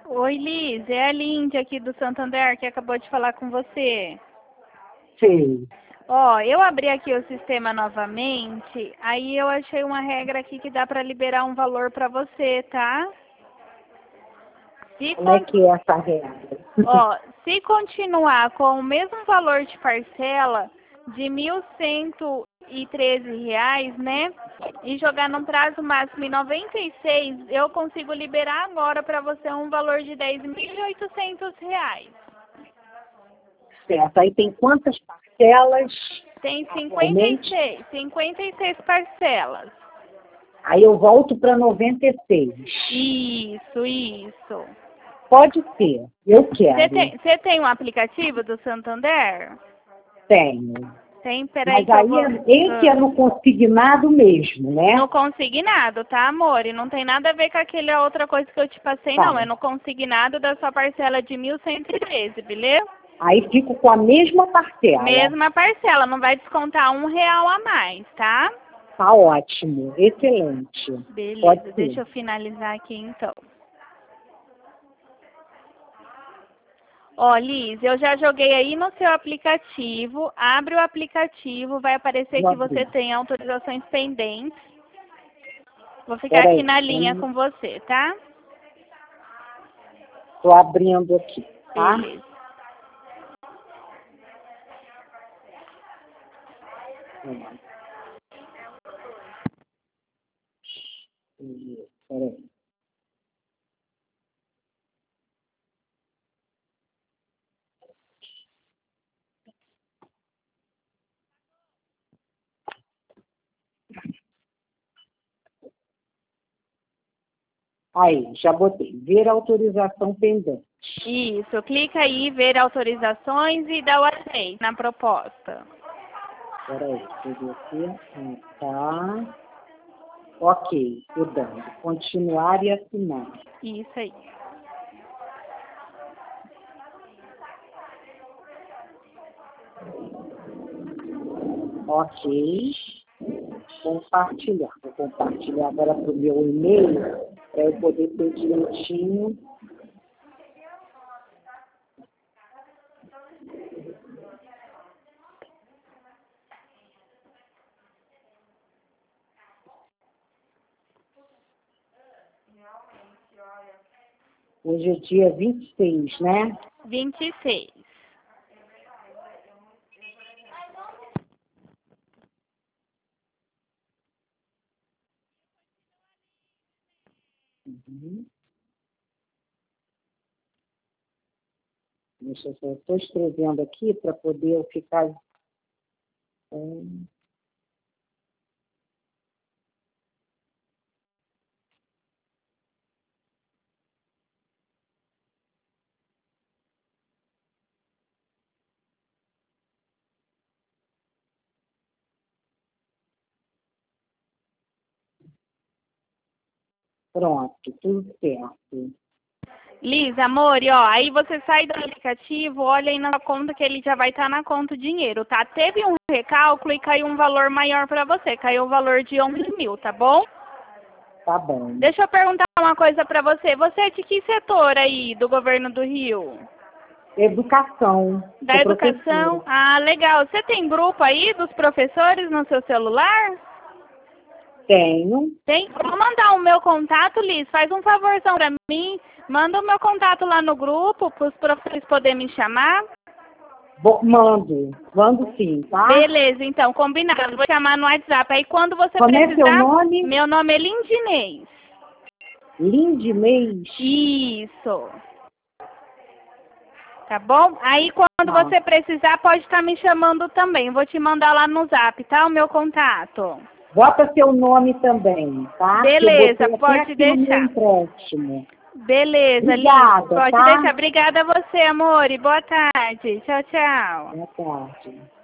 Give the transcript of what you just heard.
Oi, Liz, é a Lindy aqui do Santander que acabou de falar com você. Sim. Ó, eu abri aqui o sistema novamente, aí eu achei uma regra aqui que dá para liberar um valor para você, tá? Como é que é essa regra? Ó, se continuar com o mesmo valor de parcela de R$ 1.113, né? E jogar num prazo máximo em 96, eu consigo liberar agora para você um valor de R$ 10.800. Certo. Aí tem quantas parcelas? Tem Atualmente? 56 parcelas. Aí eu volto para 96. Isso. Pode ser. Eu quero. Você tem um aplicativo do Santander? Tenho. Tem, peraí Mas que eu aí vou... esse é no consignado mesmo, né? No consignado, tá, amor? E não tem nada a ver com aquela outra coisa que eu te passei, Tá. não. É no consignado da sua parcela de 1.113, beleza? Aí fico com a mesma parcela. Mesma parcela, não vai descontar R$ 1 a mais, tá? Tá ótimo. Excelente. Beleza, Pode ser. deixa eu finalizar aqui então. Ó, Liz, eu já joguei aí no seu aplicativo. Abre o aplicativo, vai aparecer Vou que você abrir. tem autorizações pendentes. Vou ficar Peraí. aqui na linha com você, tá? Estou abrindo aqui, tá? Beleza. Peraí. Aí, já botei. Ver autorização pendente. Isso, clica aí, ver autorizações e dá o aceito na proposta. Peraí, deixa eu ver aqui. Tá. Ok, tô dando. Continuar e assinar. Isso aí. Ok. Compartilhar. Vou compartilhar agora para o meu e-mail, para eu poder ter direitinho. Hoje é dia 26, né? 26. Uhum. Deixa eu só, estou escrevendo aqui para poder eu ficar. Pronto, tudo certo. Liz, amor, e ó, aí você sai do aplicativo, olha aí na sua conta que ele já vai estar na conta o dinheiro, tá? Teve um recálculo e caiu um valor maior para você, caiu o valor de 11.000, tá bom? Tá bom. Deixa eu perguntar uma coisa para você. Você é de que setor aí do governo do Rio? Educação. Da Sou educação? professora. Ah, legal. Você tem grupo aí dos professores no seu celular? Tenho. Tem? Vou mandar o meu contato, Liz. Faz um favorzão para mim. Manda o meu contato lá no grupo para os professores poderem me chamar. Mando sim, tá? Beleza, então, combinado. Vou chamar no WhatsApp. Aí quando você Como é precisar... seu nome? Meu nome é Lindinês. Lindinês. Isso. Tá bom? Aí quando Tá. você precisar, pode estar me chamando também. Vou te mandar lá no Zap, tá? O meu contato. Bota seu nome também, tá? Beleza, Eu botei pode até aqui no meu deixar. empréstimo. Beleza, Obrigada, Liz. Pode tá? deixar. Obrigada a você, amor. E boa tarde. Tchau, tchau. Boa tarde.